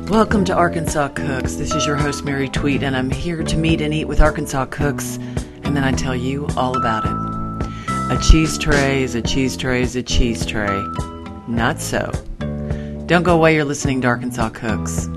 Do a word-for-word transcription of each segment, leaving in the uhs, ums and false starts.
Welcome to Arkansas Cooks. This is your host, Mary Tweet, and I'm here to meet and eat with Arkansas Cooks, and then I tell you all about it. A cheese tray is a cheese tray is a cheese tray. Not so. Don't go away, you're listening to Arkansas Cooks.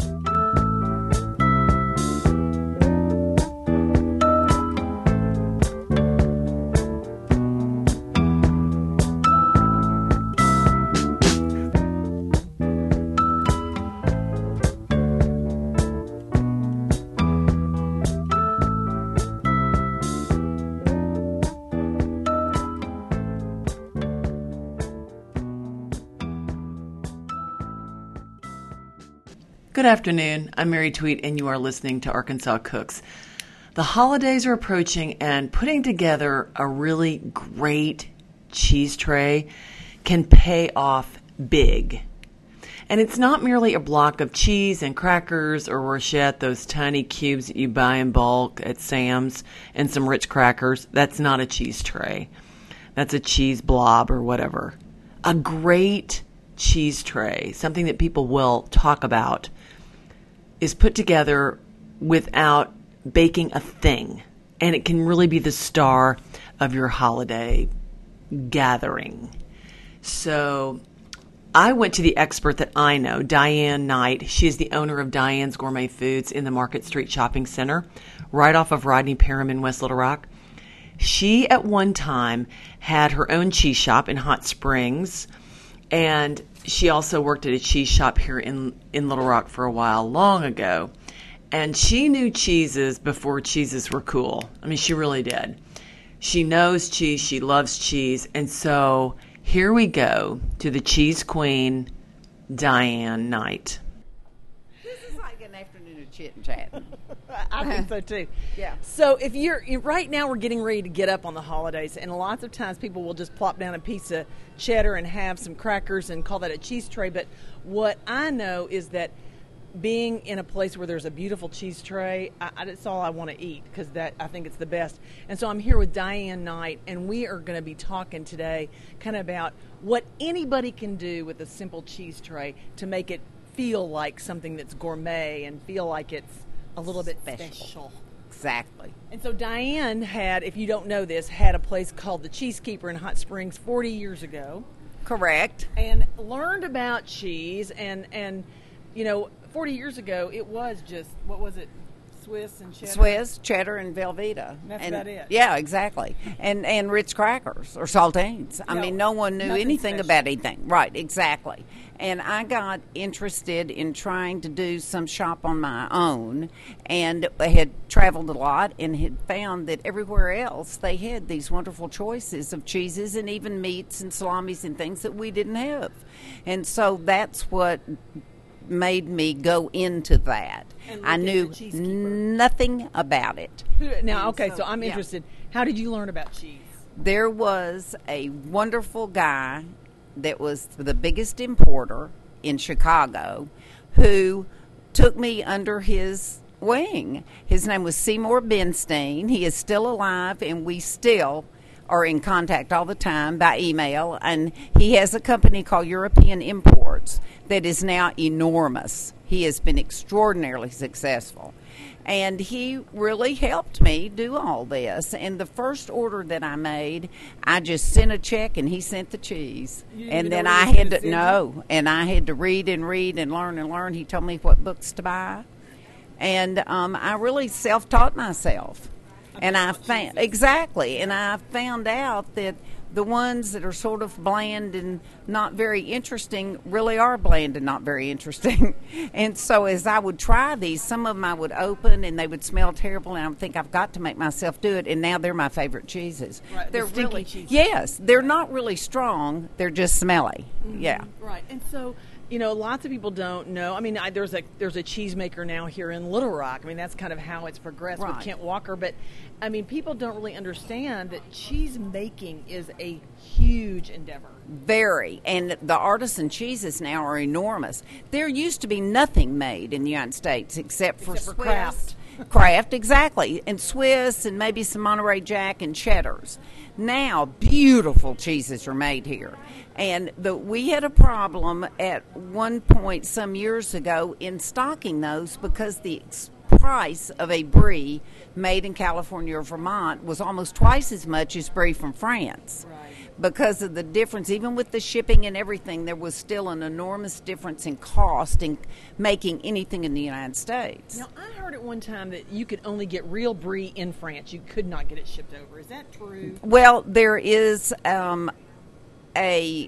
Good afternoon. I'm Mary Tweet, and you are listening to Arkansas Cooks. The holidays are approaching, and putting together a really great cheese tray can pay off big. And it's not merely a block of cheese and crackers or rochette, those tiny cubes that you buy in bulk at Sam's, and some Ritz crackers. That's not a cheese tray. That's a cheese blob or whatever. A great cheese tray, something that people will talk about, is put together without baking a thing. And it can really be the star of your holiday gathering. So I went to the expert that I know, Diane Knight. She is the owner of Diane's Gourmet Foods in the Market Street Shopping Center, right off of Rodney Parham in West Little Rock. She, at one time, had her own cheese shop in Hot Springs, and she also worked at a cheese shop here in, in Little Rock for a while, long ago. And she knew cheeses before cheeses were cool. I mean, she really did. She knows cheese. She loves cheese. And so here we go to the cheese queen, Diane Knight. This is like an afternoon of chit and chat. I think so too. Yeah. So if you're right now, we're getting ready to get up on the holidays, and lots of times people will just plop down a piece of cheddar and have some crackers and call that a cheese tray. But what I know is that being in a place where there's a beautiful cheese tray, I, I, that's all I want to eat, because that I think it's the best. And so I'm here with Diane Knight, and we are going to be talking today kind of about what anybody can do with a simple cheese tray to make it feel like something that's gourmet and feel like it's a little bit special. special. Exactly. And so Diane had, if you don't know this, had a place called the Cheesekeeper in Hot Springs forty years ago. Correct. And learned about cheese, and, and you know, forty years ago, it was just, what was it, Swiss and cheddar? Swiss, cheddar, and Velveeta. That's and, about it. Yeah, exactly. And and Ritz crackers or saltines. I No, mean, no one knew anything special. about anything. Right, exactly. And I got interested in trying to do some shop on my own, and I had traveled a lot and had found that everywhere else they had these wonderful choices of cheeses and even meats and salamis and things that we didn't have. And so that's what made me go into that. And I look at knew the Cheesekeeper. nothing about it. Now, And okay, so, so, I'm yeah. interested. How did you learn about cheese? There was a wonderful guy that was the biggest importer in Chicago who took me under his wing. His name was Seymour Benstein. He is still alive, and we still are in contact all the time by email. And he has a company called European Imports that is now enormous. He has been extraordinarily successful. And he really helped me do all this. And the first order that I made, I just sent a check and he sent the cheese. You didn't And even then know I what he had was to, gonna no, and I had to read and read and learn and learn. He told me what books to buy. And um, I really self-taught myself. And I found, exactly, and I found out that the ones that are sort of bland and not very interesting really are bland and not very interesting. And so as I would try these, some of them I would open and they would smell terrible, and I would think I've got to make myself do it, and now they're my favorite cheeses. Right, the they're stinky really cheeses. Yes, they're not really strong, they're just smelly. Mm-hmm. Yeah. Right. And so, you know, lots of people don't know. I mean, I, there's a there's a cheesemaker now here in Little Rock. I mean, that's kind of how it's progressed Right. with Kent Walker. But, I mean, people don't really understand that cheese making is a huge endeavor. Very. And the artisan cheeses now are enormous. There used to be nothing made in the United States except for Except for Swiss Kraft. Kraft, exactly, and Swiss, and maybe some Monterey Jack and cheddars. Now, beautiful cheeses are made here. And the, we had a problem at one point some years ago in stocking those because the price of a brie made in California or Vermont was almost twice as much as brie from France. Right. Because of the difference, even with the shipping and everything, there was still an enormous difference in cost in making anything in the United States. Now, I heard at one time that you could only get real brie in France. You could not get it shipped over. Is that true? Well, there is um, a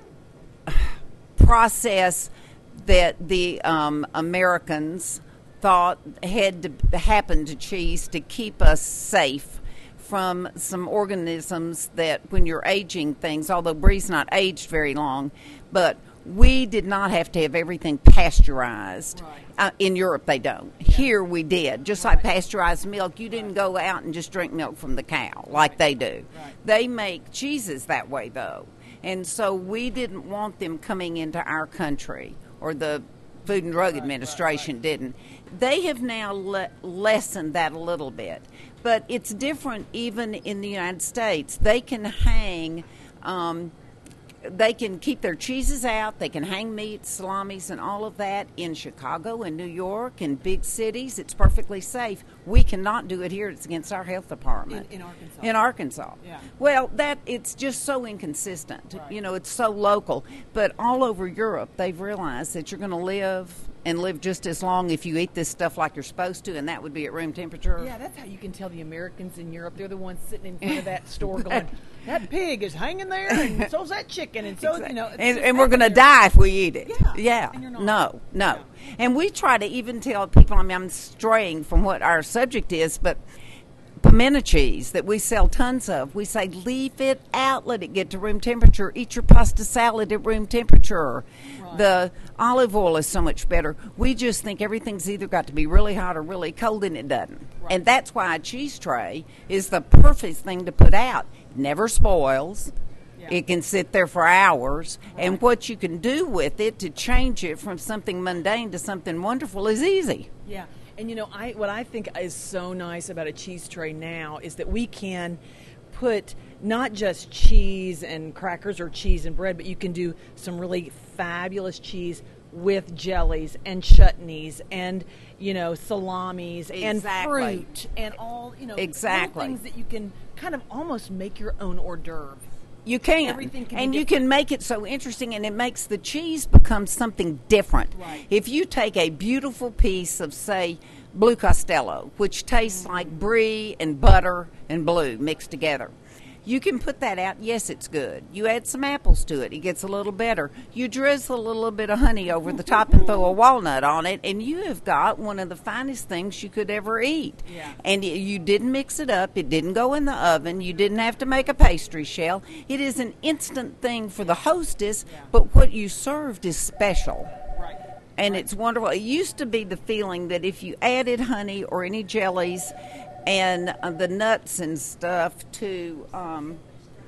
process that the um, Americans thought had to happen to cheese to keep us safe from some organisms that when you're aging things, although brie's not aged very long, but we did not have to have everything pasteurized. Right. Uh, in Europe, they don't. Yeah. Here, we did. Just right. like pasteurized milk, you didn't go out and just drink milk from the cow like right. they do. Right. They make cheeses that way, though. And so we didn't want them coming into our country, or the Food and Drug right, Administration right, right. didn't. They have now le- lessened that a little bit. But it's different even in the United States. They can hang, um, they can keep their cheeses out. They can hang meats, salamis, and all of that in Chicago and New York and big cities. It's perfectly safe. We cannot do it here. It's against our health department. In, in Arkansas. In Arkansas. Yeah. Well, that it's just so inconsistent. Right. You know, it's so local. But all over Europe, they've realized that you're going to live and live just as long if you eat this stuff like you're supposed to, and that would be at room temperature. Yeah, that's how you can tell the Americans in Europe. They're the ones sitting in front of that store going, that pig is hanging there, and so's that chicken, and so, exactly. you know. And, and we're going to die if we eat it. Yeah. yeah. And you're not. No, no. Yeah. And we try to even tell people, I mean, I'm straying from what our subject is, but pimento cheese that we sell tons of, we say leave it out, let it get to room temperature, eat your pasta salad at room temperature. Right. The olive oil is so much better. We just think everything's either got to be really hot or really cold, and it doesn't. Right. And that's why a cheese tray is the perfect thing to put out. It never spoils. Yeah. It can sit there for hours, right. and what you can do with it to change it from something mundane to something wonderful is easy. Yeah. And, you know, I what I think is so nice about a cheese tray now is that we can put not just cheese and crackers or cheese and bread, but you can do some really fabulous cheese with jellies and chutneys and, you know, salamis exactly. and fruit and all, you know, exactly. things that you can kind of almost make your own hors d'oeuvre. You can, Everything can and be you can make it so interesting, and it makes the cheese become something different. Right. If you take a beautiful piece of, say, Blue Costello, which tastes mm-hmm. like brie and butter and blue mixed together, you can put that out. Yes, it's good. You add some apples to it. It gets a little better. You drizzle a little bit of honey over the top and throw a walnut on it, and you have got one of the finest things you could ever eat. Yeah. And you didn't mix it up. It didn't go in the oven. You didn't have to make a pastry shell. It is an instant thing for the hostess, yeah. but what you served is special. Right. And right. it's wonderful. It used to be the feeling that if you added honey or any jellies and uh, the nuts and stuff to um,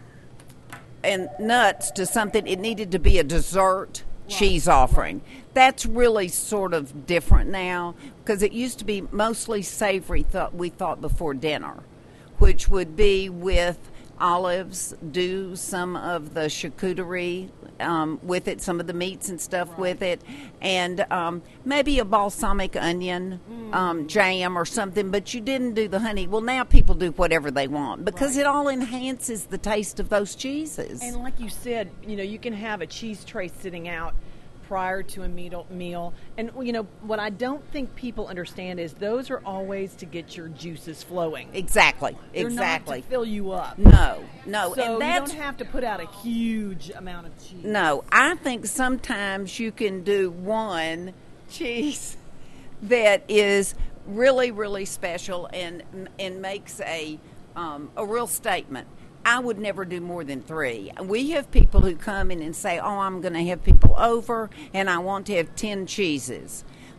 and nuts to something, it needed to be a dessert right. cheese offering. Right. That's really sort of different now, because it used to be mostly savory, thought we thought before dinner, which would be with olives, do some of the charcuterie um, with it, some of the meats and stuff right. with it, and um, maybe a balsamic onion mm. um, jam or something, but you didn't do the honey. Well, now people do whatever they want because right. it all enhances the taste of those cheeses. And like you said, you know, you can have a cheese tray sitting out prior to a meal, meal. And, you know, what I don't think people understand is those are always to get your juices flowing. Exactly. They're exactly. not to fill you up. No, no. So and that's, you don't have to put out a huge amount of cheese. No. I think sometimes you can do one cheese that is really, really special and and makes a um, a real statement. I would never do more than three. We have people who come in and say, oh, I'm going to have people over and I want to have ten cheeses.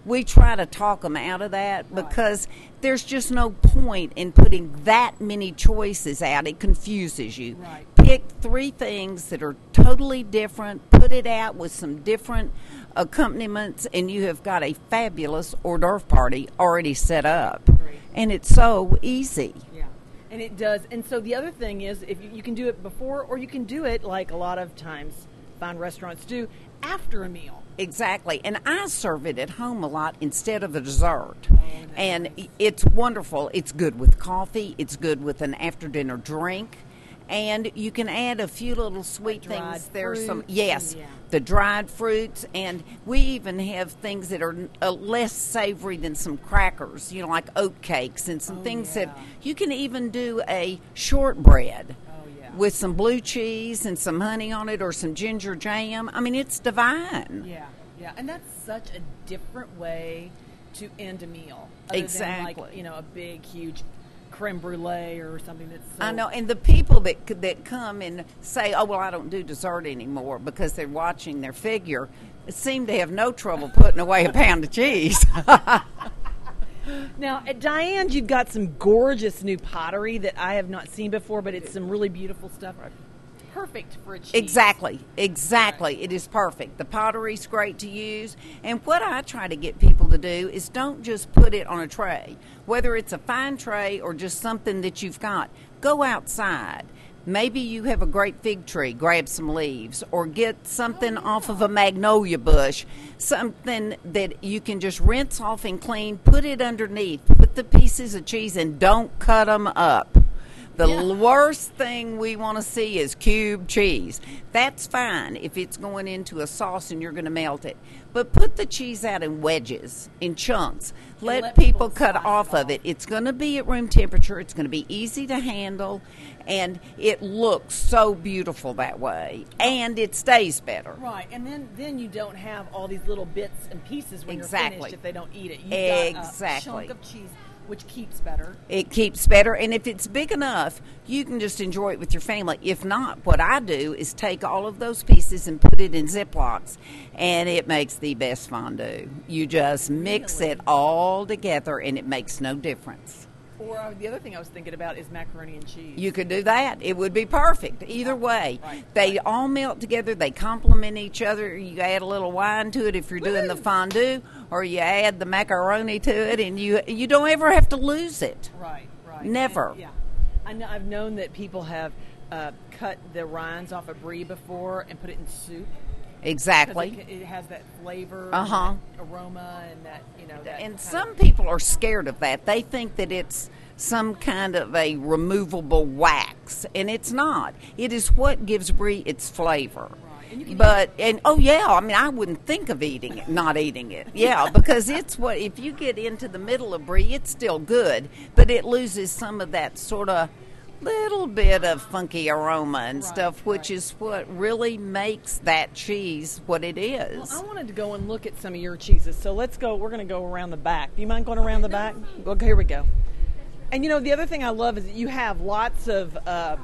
we try to talk them out of that because there's just no point in putting that many choices out. It confuses you. Right. Pick three things that are totally different, put it out with some different accompaniments, and you have got a fabulous hors d'oeuvre party already set up. Great. And it's so easy. Yeah, and it does. And so the other thing is, if you, you can do it before, or you can do it like a lot of times fine restaurants do, after a meal. Exactly. And I serve it at home a lot instead of a dessert. Oh, and nice. it's wonderful. It's good with coffee. It's good with an after-dinner drink. And you can add a few little sweet Like dried things. There's some, fruits, yes, yeah. the dried fruits. And we even have things that are uh, less savory than some crackers, you know, like oat cakes and some Oh, things yeah. that you can even do a shortbread. Oh, yeah. With some blue cheese and some honey on it or some ginger jam. I mean, it's divine. Yeah, yeah, and that's such a different way to end a meal. Other Exactly. Than like, you know, a big, huge creme brulee or something that's. So I know, and the people that c- that come and say, "Oh, well, I don't do dessert anymore," because they're watching their figure, seem to have no trouble putting away a pound of cheese. Now, at Diane's, you've got some gorgeous new pottery that I have not seen before, but it's some really beautiful stuff. Perfect for a cheese. Exactly, exactly. It is perfect. The pottery's great to use. And what I try to get people to do is don't just put it on a tray. Whether it's a fine tray or just something that you've got, go outside. Maybe you have a great fig tree, grab some leaves, or get something off of a magnolia bush, something that you can just rinse off and clean, put it underneath, put the pieces of cheese, and don't cut them up. The Yeah. worst thing we want to see is cube cheese. That's fine if it's going into a sauce and you're going to melt it. But put the cheese out in wedges, in chunks. Let, let people people cut slice off it of it. It's going to be at room temperature. It's going to be easy to handle. And it looks so beautiful that way. And it stays better. Right, and then, then you don't have all these little bits and pieces when you're Exactly. finished if they don't eat it. You've Exactly. got a chunk of cheese, which keeps better. It keeps better, and if it's big enough, you can just enjoy it with your family. If not, what I do is take all of those pieces and put it in Ziplocs, and it makes the best fondue. You just mix Really? it all together, and it makes no difference. Or uh, the other thing I was thinking about is macaroni and cheese. You could do that. It would be perfect. Either way. Right, They right. all melt together. They complement each other. You add a little wine to it if you're doing the fondue, or you add the macaroni to it, and you you don't ever have to lose it. Right, right. Never. And, yeah. I know, I've known that people have uh, cut the rinds off a brie before and put it in soup. 'Cause Exactly. It, it has that flavor, Uh-huh. and that aroma, and that, you know. That And kind some of, people are scared of that. They think that it's some kind of a removable wax, and it's not. It is what gives brie its flavor. And you can But and oh yeah, I mean I wouldn't think of eating it, not eating it. Yeah, because it's what if you get into the middle of brie, it's still good, but it loses some of that sort of little bit of funky aroma and Right, stuff, which right. is what really makes that cheese what it is. Well, I wanted to go and look at some of your cheeses, so let's go. We're going to go around the back. Do you mind going around the back? Okay, here we go. And you know, the other thing I love is that you have lots of uh,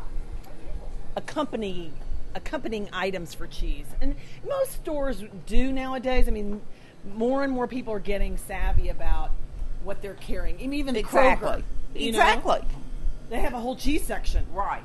accompany accompanying items for cheese, and most stores do nowadays. I mean, more and more people are getting savvy about what they're carrying. And even Exactly. Kroger, you know, Exactly. they have a whole cheese section. Right.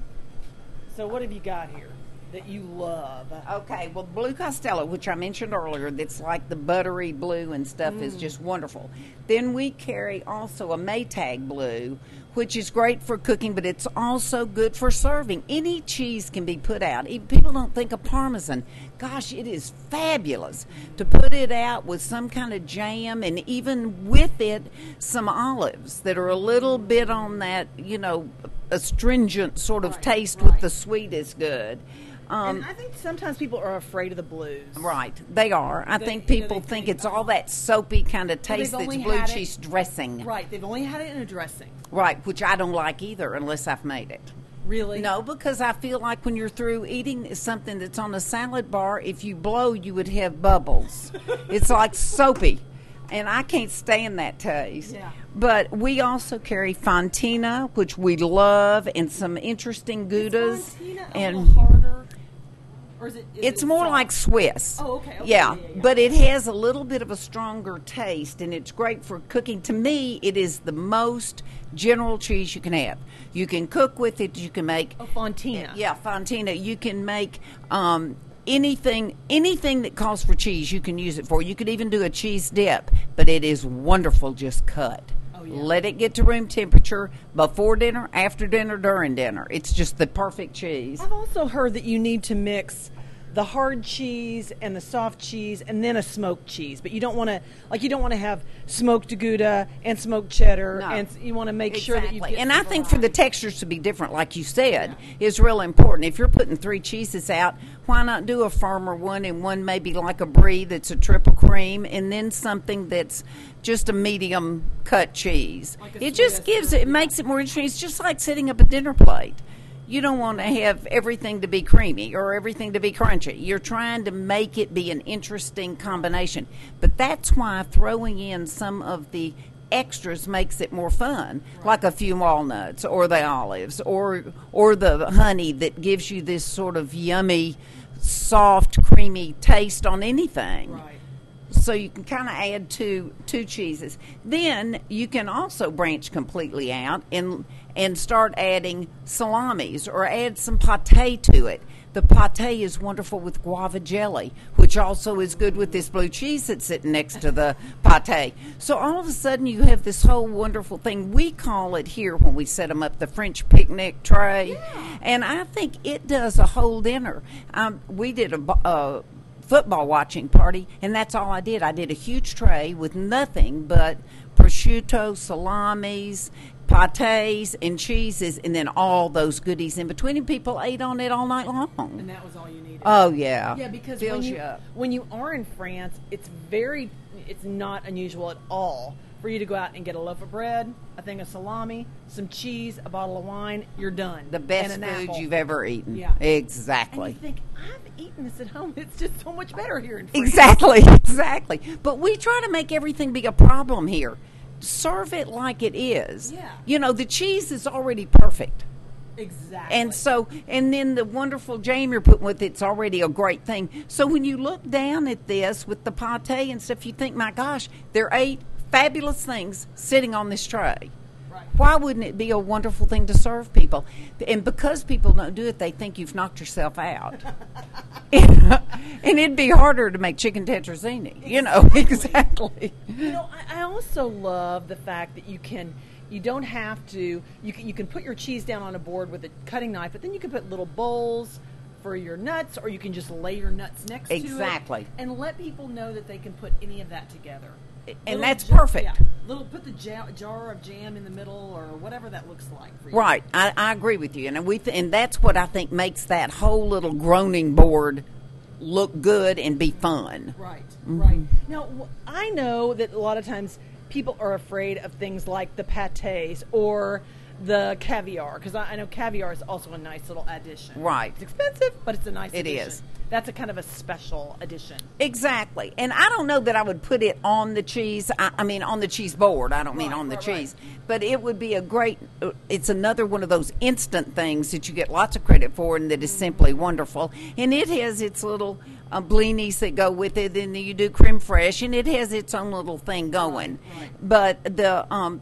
So what have you got here that you love? Okay, well, Blue Costello, which I mentioned earlier, that's like the buttery blue and stuff, is just wonderful. Then we carry also a Maytag blue, which is great for cooking, but it's also good for serving. Any cheese can be put out. Even people don't think of Parmesan. Gosh, it is fabulous to put it out with some kind of jam, and even with it, some olives that are a little bit on that, you know, astringent sort of Right, taste right. with the sweet is good. Um, And I think sometimes people are afraid of the blues. Right, they are. I They- think you know, people they think think, it's all that soapy kind of taste they've that's only blue had it- cheese dressing. Right, they've only had it in a dressing. Right, which I don't like either unless I've made it. Really? No, because I feel like when you're through eating something that's on a salad bar, if you blow, you would have bubbles. It's like soapy, and I can't stand that taste. Yeah. But we also carry Fontina, which we love, and some interesting Goudas. Is Fontina a and little harder? Or is it? Is It's it more soft? like Swiss. Oh, okay. okay. Yeah, Yeah, yeah, yeah. but it has a little bit of a stronger taste, and it's great for cooking. To me, it is the most general cheese you can have. You can cook with it. You can make Oh, Fontina. yeah, Fontina. You can make um, anything anything that calls for cheese. You can use it for. You could even do a cheese dip, but it is wonderful just cut. Oh, yeah. Let it get to room temperature before dinner, after dinner, during dinner. It's just the perfect cheese. I've also heard that you need to mix the hard cheese and the soft cheese and then a smoked cheese, but you don't want to like you don't want to have smoked Gouda and smoked cheddar, No. and you want to make sure that you Exactly. get And some I think for the variety. textures to be different, like you said, is real important. If you're putting three cheeses out, why not do a firmer one and one maybe like a brie that's a triple cream, and then something that's just a medium cut cheese. Like a It just Swiss gives or- it, it makes it more interesting. It's just like setting up a dinner plate. You don't want to have everything to be creamy or everything to be crunchy. You're trying to make it be an interesting combination. But that's why throwing in some of the extras makes it more fun, like a few walnuts or the olives or or the honey that gives you this sort of yummy, soft, creamy taste on anything. Right. So you can kind of add two two cheeses. Then you can also branch completely out and and start adding salamis or add some pate to it. The pate is wonderful with guava jelly, which also is good with this blue cheese that's sitting next to the pate. So all of a sudden you have this whole wonderful thing. We call it here when we set them up the French picnic tray. Yeah. And I think it does a whole dinner. Um, we did a... bu- Uh, football watching party, and that's all I did. I did a huge tray with nothing but prosciutto, salamis, pates, and cheeses, and then all those goodies in between, and people ate on it all night And long. that was all you needed. Oh, yeah. Yeah, because Fills when you, you up. when you are in France, it's very, it's not unusual at all for you to go out and get a loaf of bread, a thing of salami, some cheese, a bottle of wine. You're done. The best And an food apple. you've ever eaten. Yeah. Exactly. And you think, I've eaten this at home. It's just so much better here in France. Exactly, exactly. But we try to make everything be a problem here. Serve it like it is. Yeah. You know, the cheese is already perfect. Exactly. And so, and then the wonderful jam you're putting with it's already a great thing. So when you look down at this with the pate and stuff, you think, my gosh, there are eight fabulous things sitting on this tray. Right. Why wouldn't it be a wonderful thing to serve people? And because people don't do it, they think you've knocked yourself out. And it'd be harder to make chicken tetrazzini, you know, exactly. You know, I, I also love the fact that you can, you don't have to, you can, you can put your cheese down on a board with a cutting knife, but then you can put little bowls for your nuts, or you can just lay your nuts next to it. Exactly. And let people know that they can put any of that together. And Little that's ja- perfect. Yeah, little, put the ja- jar of jam in the middle, or whatever that looks like for you. Right, I, I agree with you, and we th- and that's what I think makes that whole little groaning board look good and be fun. Right, Mm-hmm. right. Now, w- I know that a lot of times people are afraid of things like the pâtés or the caviar, because I, I know caviar is also a nice little addition. Right. It's expensive, but it's a nice It addition. is. That's a kind of a special addition. Exactly, and I don't know that I would put it on the cheese. I, I mean, on the cheese board. I don't mean Right, on the right, right. cheese, but it would be a great. uh, It's another one of those instant things that you get lots of credit for, and that is simply wonderful. And it has its little uh, blinis that go with it, and then you do creme fraiche, and it has its own little thing going. right. But the um,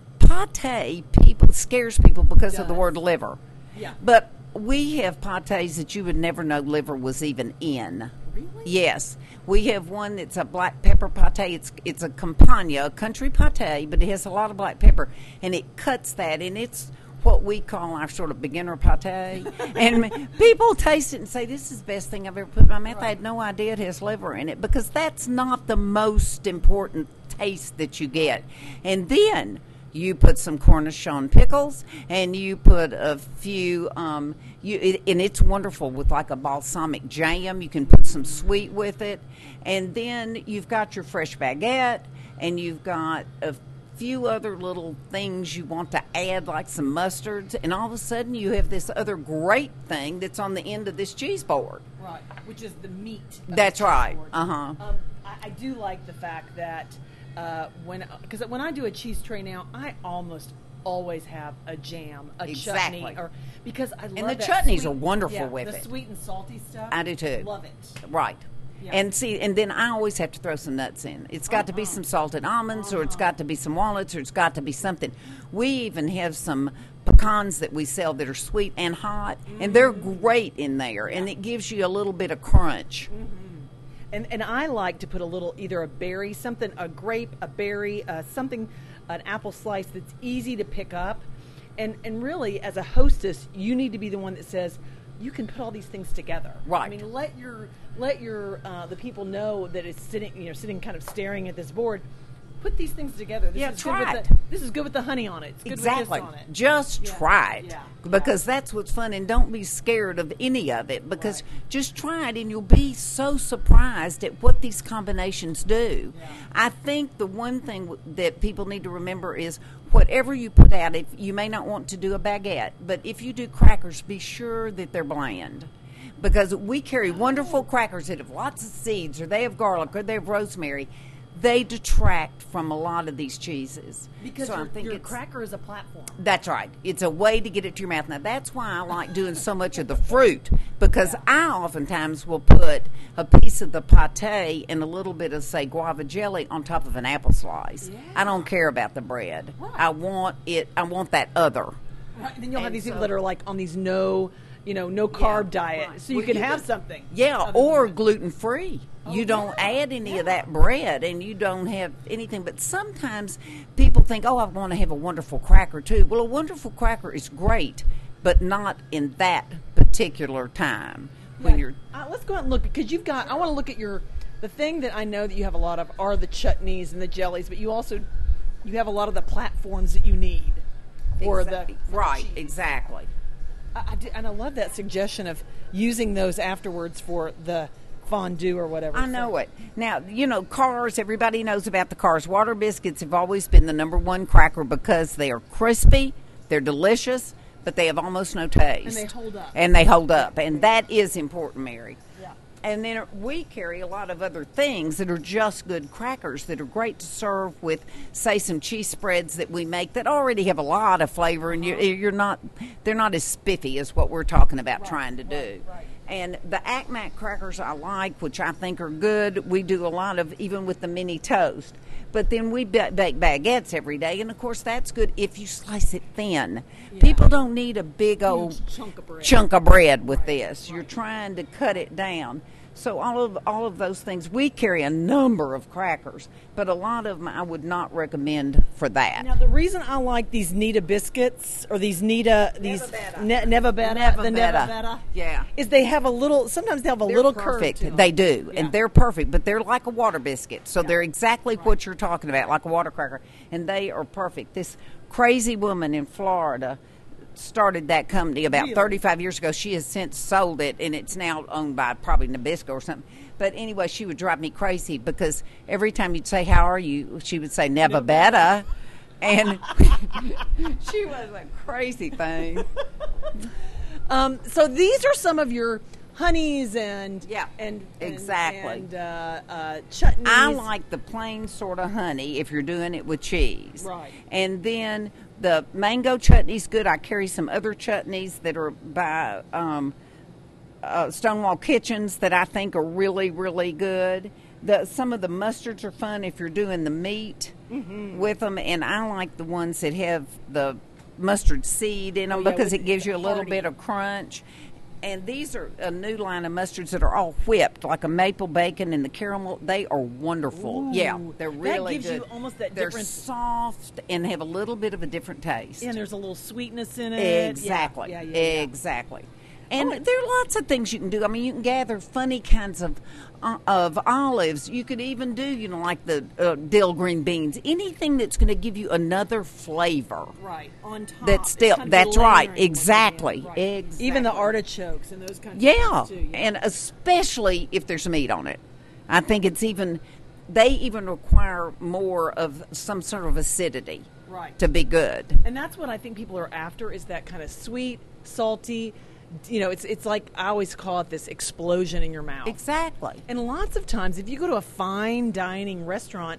pate people scares people because of the Does. word liver. Yeah. But we have pates that you would never know liver was even in. Really? Yes. We have one that's a black pepper pate. It's it's a campagna, a country pate, but it has a lot of black pepper. And it cuts that, and it's what we call our sort of beginner pate. And people taste it and say, this is the best thing I've ever put in my mouth. I had no idea it has liver in it, because that's not the most important taste that you get. And then you put some Cornichon pickles, and you put a few, um, you, it, and it's wonderful with like a balsamic jam. You can put some sweet with it. And then you've got your fresh baguette, and you've got a few other little things you want to add, like some mustards. And all of a sudden you have this other great thing that's on the end of this cheese board. Right, which is the meat. of That's the right. cheese board. Uh-huh. Um, I, I do like the fact that uh, when because when I do a cheese tray now, I almost always have a jam, a Exactly. chutney, or because I love And the that chutneys sweet- are wonderful yeah, with the it. sweet and salty stuff. I do too. Love it. Right. Yeah. And see, and then I always have to throw some nuts in. It's got to be some salted almonds, or it's got to be some walnuts, or it's got to be something. We even have some pecans that we sell that are sweet and hot, and they're great in there, and it gives you a little bit of crunch. And and I like to put a little, either a berry, something, a grape, a berry, uh, something, an apple slice that's easy to pick up. And and really, as a hostess, you need to be the one that says, you can put all these things together. Right. I mean, let your let your uh, the people know that it's sitting, you know, sitting kind of staring at this board. Put these things together. This Yeah, is try good it. with the, this is good with the honey on it. It's good Exactly. with this on it. Just Yeah. try it. Yeah. Because Yeah. that's what's fun, and don't be scared of any of it, because Right. just try it and you'll be so surprised at what these combinations do. Yeah. I think the one thing w- that people need to remember is whatever you put out, if you may not want to do a baguette, but if you do crackers, be sure that they're bland. Because we carry wonderful crackers that have lots of seeds, or they have garlic, or they have rosemary. They detract from a lot of these cheeses. Because So I your, think your it's- cracker is a platform. That's right. It's a way to get it to your mouth. Now, that's why I like doing so much of the fruit, because I oftentimes will put a piece of the pate and a little bit of, say, guava jelly on top of an apple slice. Yeah. I don't care about the bread. Right. I want it. I want that other. Right. And then you'll have And these people so- that are like on these no, you know, no carb Yeah, diet, right. so you Well, can you have can- something. Yeah, other or than that. gluten free. Oh, You don't yeah, add any yeah. of that bread, and you don't have anything. But sometimes people think, "Oh, I want to have a wonderful cracker too." Well, a wonderful cracker is great, but not in that particular time when Yeah. you're. Uh, let's go out and look, because you've got. I want to look at your. The thing that I know that you have a lot of are the chutneys and the jellies, but you also you have a lot of the platforms that you need for Exactly. the for the right, cheese. exactly. I, I did- and I love that suggestion of using those afterwards for the fondue or whatever. I know it. Now, you know, cars, everybody knows about the cars. Water biscuits have always been the number one cracker because they are crispy, they're delicious, but they have almost no taste. And they hold up. And they hold up. And that is important, Mary. Yeah. And then we carry a lot of other things that are just good crackers that are great to serve with, say, some cheese spreads that we make that already have a lot of flavor, and you're, you're not, they're not as spiffy as what we're talking about Right, trying to do. right, right. And the Acmac crackers I like, which I think are good. We do a lot of, even with the mini toast. But then we ba- bake baguettes every day, and of course that's good if you slice it thin. Yeah. People don't need a big old Huge chunk of bread. chunk of bread with Right, this. You're right. trying to cut it down. So all of all of those things, we carry a number of crackers, but a lot of them I would not recommend for that. Now, the reason I like these Nita biscuits or these Nita, these Nevabetta. ne- Nevabetta, the Nevabetta. Nevabetta, Yeah. is they have a little. Sometimes they have a They're little perfect. curve to them. They do, Yeah. and they're perfect. But they're like a water biscuit, so they're exactly what you're talking about, like a water cracker, and they are perfect. This crazy woman in Florida started that company about Really? thirty-five years ago. She has since sold it, and it's now owned by probably Nabisco or something. But anyway, she would drive me crazy because every time you'd say, "How are you?" she would say, "Never better." And she was a crazy thing. Um, so these are some of your honeys and Yeah, and, and exactly. and uh, uh, chutneys. I like the plain sort of honey if you're doing it with cheese. Right. And then the mango chutney's good. I carry some other chutneys that are by um, uh, Stonewall Kitchens that I think are really, really good. The, some of the mustards are fun if you're doing the meat Mm-hmm. with them, and I like the ones that have the mustard seed in them Oh, yeah, because with it gives you a little hearty. bit of crunch. And these are a new line of mustards that are all whipped, like a maple bacon and the caramel. They are wonderful. Ooh, yeah, they're that really gives you good. almost that They're different- soft and have a little bit of a different taste. and there's a little sweetness in it. Exactly. Yeah, yeah, yeah, yeah. Exactly. And Oh, there are lots of things you can do. I mean, you can gather funny kinds of uh, of olives. You could even do, you know, like the uh, dill green beans. Anything that's going to give you another flavor. Right on top. That's It's still kind of that's layering right. with it, yeah, Exactly. right. Exactly. Even the artichokes and those kinds of Yeah, things too. and especially if there's meat on it. I think it's even they even require more of some sort of acidity Right. to be good. And that's what I think people are after is that kind of sweet, salty. You know, it's it's like I always call it this explosion in your mouth. Exactly. And lots of times, if you go to a fine dining restaurant,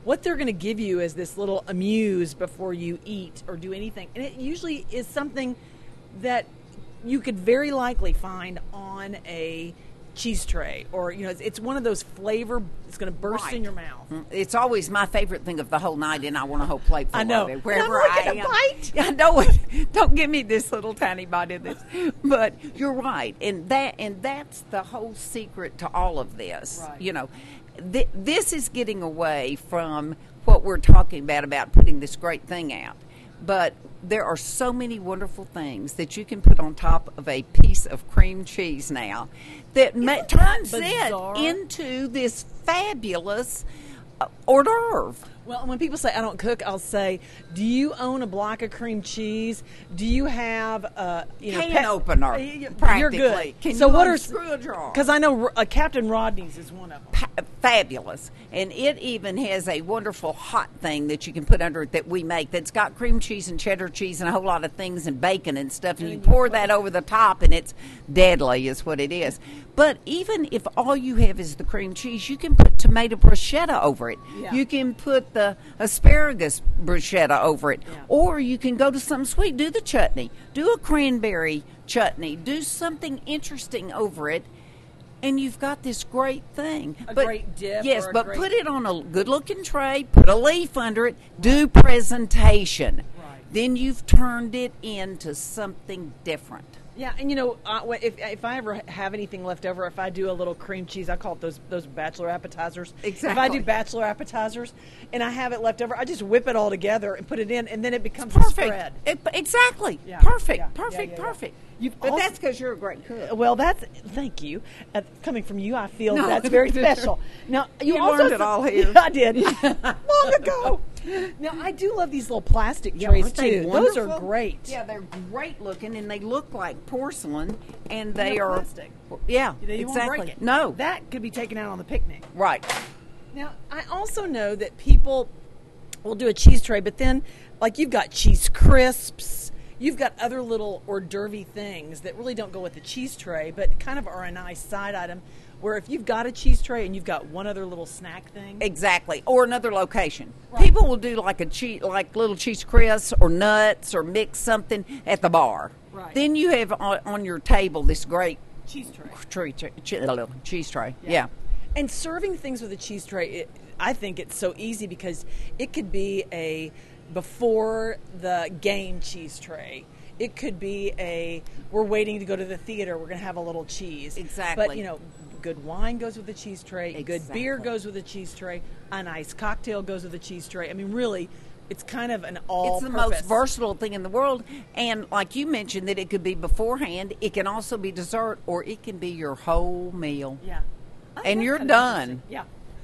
what they're going to give you is this little amuse before you eat or do anything. And it usually is something that you could very likely find on a cheese tray, or you know, it's, it's one of those flavor. It's going to burst Right. in your mouth. It's always my favorite thing of the whole night, and I want a whole plate full I know. of it. And Wherever I'm like, I "A am. bite?" I know it. Don't give me this little tiny bite of this. But you're right, and that and that's the whole secret to all of this. Right. You know, th- this is getting away from what we're talking about about putting this great thing out. But there are so many wonderful things that you can put on top of a piece of cream cheese now that ma- that turns bizarre? it into this fabulous uh, hors d'oeuvre. Well, when people say I don't cook, I'll say, "Do you own a block of cream cheese? Do you have a you know, Can opener, Uh, You're practically. good. Can so you what are unscrew a jar? Because I know uh, Captain Rodney's is one of them. Pa- fabulous. And it even has a wonderful hot thing that you can put under it that we make that's got cream cheese and cheddar cheese and a whole lot of things and bacon and stuff. And you pour that over the top and it's deadly is what it is. But even if all you have is the cream cheese, you can put tomato bruschetta over it. Yeah. You can put the asparagus bruschetta over it. Yeah. Or you can go to something sweet. Do the chutney. Do a cranberry chutney. Do something interesting over it. And you've got this great thing. A but, great dip Yes, or a but great- put it on a good-looking tray. Put a leaf under it. Do presentation. Right. Then you've turned it into something different. Yeah, and you know, uh, wh- if if I ever have anything left over, if I do a little cream cheese, I call it those those bachelor appetizers. If I Exactly. do bachelor appetizers and I have it left over, I just whip it all together and put it in, and then it becomes a Perfect. spread. It, exactly. Yeah, Perfect. yeah, perfect. yeah, yeah, yeah. Perfect. You've But also- that's because you're a great cook. Well, that's thank you. Uh, coming from you, I feel No. that's very special. Now you, You also learned it said- all here. Yeah, I did long ago. Now I do love these little plastic Yeah, trays aren't they too. Those are wonderful? great. Yeah, they're great looking, and they look like porcelain, and they they're are plastic. Yeah, You know, you won't exactly. break it. No, that could be taken out on the picnic. right. Now, I also know that people will do a cheese tray, but then, like, you've got cheese crisps, you've got other little hors d'oeuvre things that really don't go with the cheese tray, but kind of are a nice side item. Where if you've got a cheese tray and you've got one other little snack thing, Exactly, or another location. Right. People will do like a cheese, like little cheese crisps or nuts, or mix something at the bar. Right. Then you have on, on your table this great cheese tray. tree, che- che- cheese tray. Yeah. And serving things with a cheese tray, it, I think it's so easy because it could be a before the game cheese tray. It could be a we're waiting to go to the theater. We're going to have a little cheese. Exactly. But you know, good wine goes with a cheese tray. Good beer Exactly. goes with a cheese tray. A nice cocktail goes with a cheese tray. I mean, really, it's kind of an all. It's the most versatile thing in the world. And like you mentioned, that it could be beforehand, it can also be dessert, or it can be your whole meal. Yeah. Oh, And that's you're kind of done. interesting. Yeah.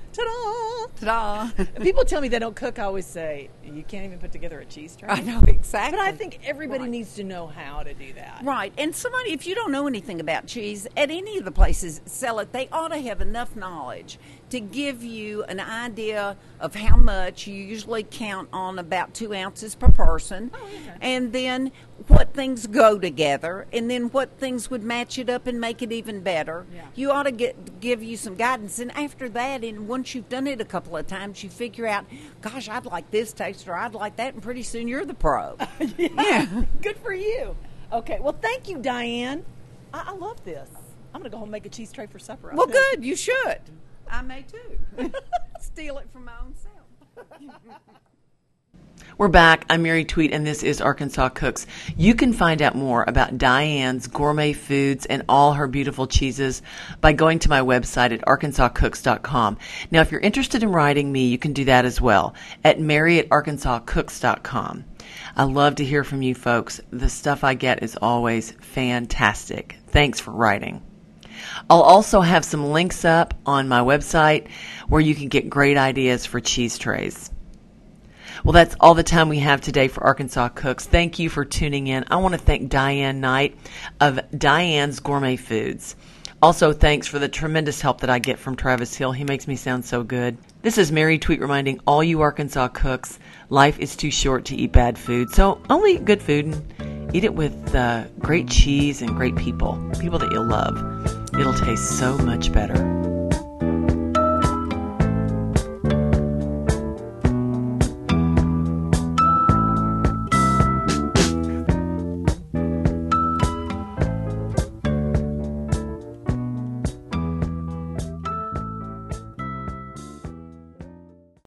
Ta-da! Ta-da. People tell me they don't cook. I always say, you can't even put together a cheese tray. I know, exactly. But I think everybody Right. needs to know how to do that. Right. And somebody, if you don't know anything about cheese, at any of the places that sell it, they ought to have enough knowledge to give you an idea of how much. You usually count on about two ounces per person. Oh, okay. And then what things go together, and then what things would match it up and make it even better. Yeah. You ought to get give you some guidance. And after that, and once you've done it a couple of times, you figure out, gosh, I'd like this taste, or I'd like that, and pretty soon you're the pro. Yeah. Good for you. Okay. Well, thank you, Diane. I, I love this. I'm going to go home and make a cheese tray for supper. I Well, think. good. You should. I may too. Steal it from my own self. We're back. I'm Mary Tweet, and this is Arkansas Cooks. You can find out more about Diane's gourmet foods and all her beautiful cheeses by going to my website at arkansas cooks dot com. Now, if you're interested in writing me, you can do that as well at mary at arkansas cooks dot com. I love to hear from you folks. The stuff I get is always fantastic. Thanks for writing. I'll also have some links up on my website where you can get great ideas for cheese trays. Well, that's all the time we have today for Arkansas Cooks. Thank you for tuning in. I want to thank Diane Knight of Diane's Gourmet Foods. Also, thanks for the tremendous help that I get from Travis Hill. He makes me sound so good. This is Mary Tweet reminding all you Arkansas cooks, life is too short to eat bad food. So only eat good food and eat it with uh, great cheese and great people, people that you'll love. It'll taste so much better.